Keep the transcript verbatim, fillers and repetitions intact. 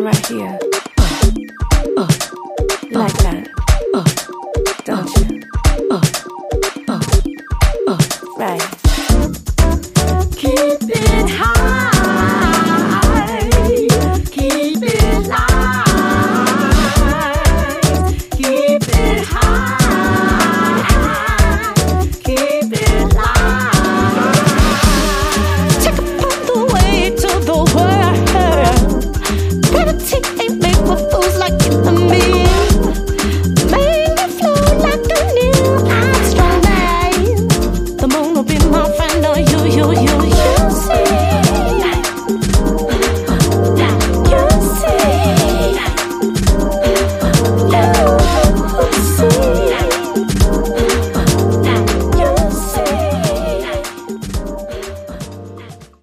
stand right here. Uh, uh, like that. Uh, don't you? Uh, uh, uh, right. Keep it high.